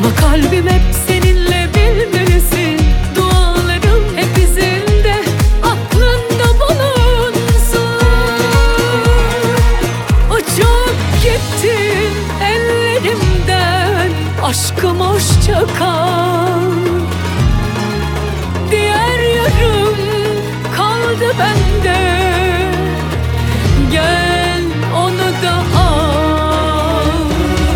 Ama kalbim hep seninle, bilmelisin. Dualarım hep izinde, aklında bulunsun. Uçup gittin ellerimden, aşkım hoşça kal. Diğer yarım kaldı bende, gel onu da al.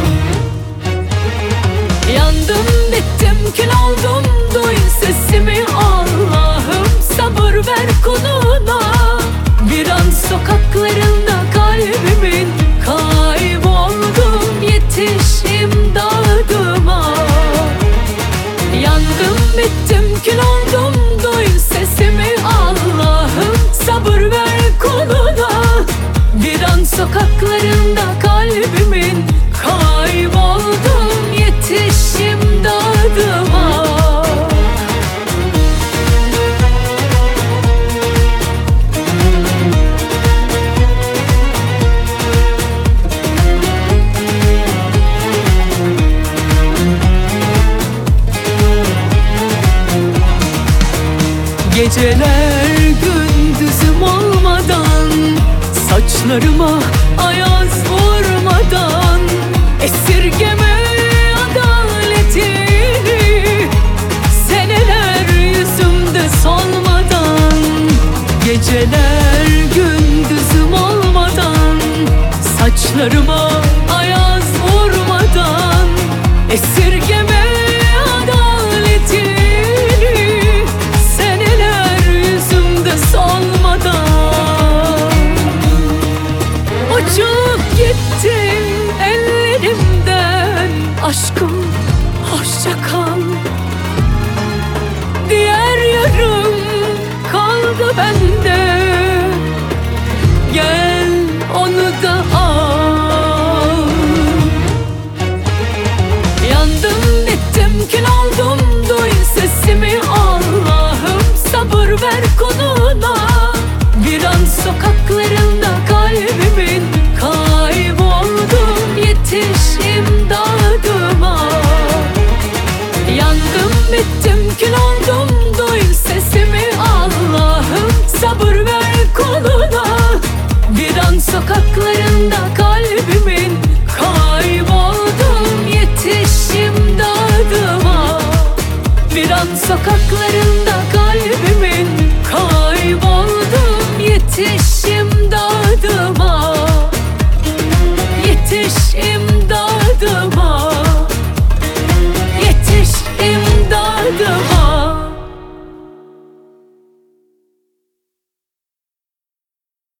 Yandım bittim kül oldum, duy sesimi Allah'ım. Sabır ver kuluna, bir an sokaklarında kalbimin, kayboldum yetiş imdadıma. Yandım bittim kül oldum, duy sesimi Allah'ım. Sabır ver kuluna, bir an sokaklarında kalbimin, kayboldum yetiş imdadıma. Geceler gündüzüm olmadan, saçlarıma ayaz vurmadan, esirgeme adaletini, seneler yüzümde solmadan. Geceler gündüzüm olmadan, saçlarıma ayaz vurmadan,